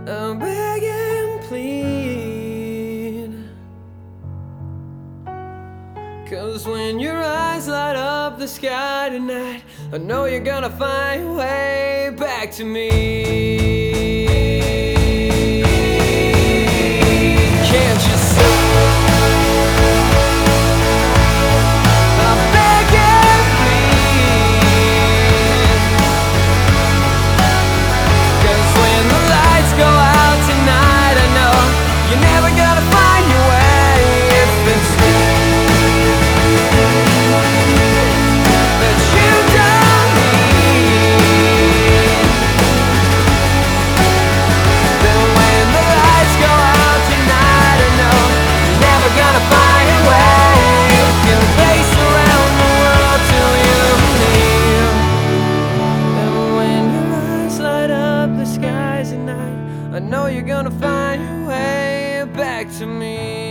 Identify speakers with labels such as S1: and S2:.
S1: beg and plead. 'Cause when your eyes light up the sky tonight, I know you're gonna find your way back to me. Can't you see? I beg and plead. 'Cause when the lights go out tonight, I know you're never gonna find your way. If it's that you don't need, then when the lights go out tonight, I know you're never gonna find your way. You can race around the world till you leave. And when your eyes light up the skies at night, I know you're gonna find your way back to me.